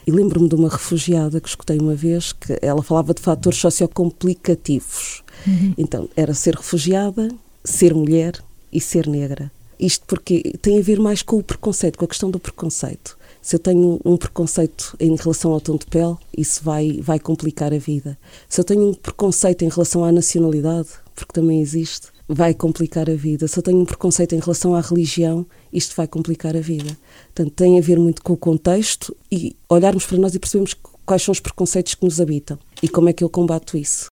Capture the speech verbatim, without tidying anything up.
E lembro-me de uma refugiada que escutei uma vez, que ela falava de fatores sociocomplicativos. Uhum. Então, era ser refugiada, ser mulher e ser negra. Isto porque tem a ver mais com o preconceito, com a questão do preconceito. Se eu tenho um preconceito em relação ao tom de pele, isso vai, vai complicar a vida. Se eu tenho um preconceito em relação à nacionalidade, porque também existe, vai complicar a vida. Se eu tenho um preconceito em relação à religião, isto vai complicar a vida. Portanto, tem a ver muito com o contexto e olharmos para nós e percebermos quais são os preconceitos que nos habitam e como é que eu combato isso.